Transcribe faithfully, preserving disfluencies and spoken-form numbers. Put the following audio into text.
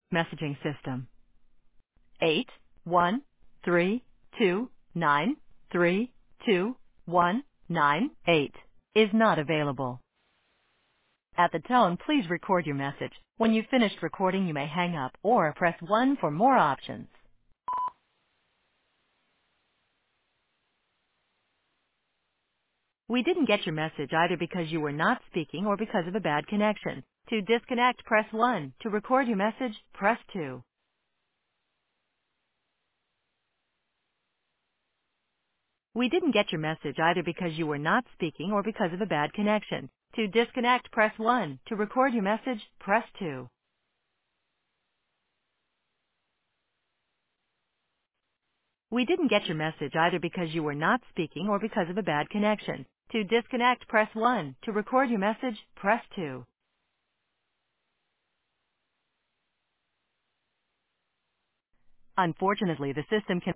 messaging system. Eight one three two nine three two one nine eight is not available. At the tone, please record your message. When you've finished recording, you may hang up or press one for more options. We didn't get your message either because you were not speaking or because of a bad connection. To disconnect, press one. To record your message, press two. We didn't get your message either because you were not speaking or because of a bad connection. To disconnect, press one. To record your message, press two. We didn't get your message either because you were not speaking or because of a bad connection. To disconnect, press one. To record your message, press two. Unfortunately, the system can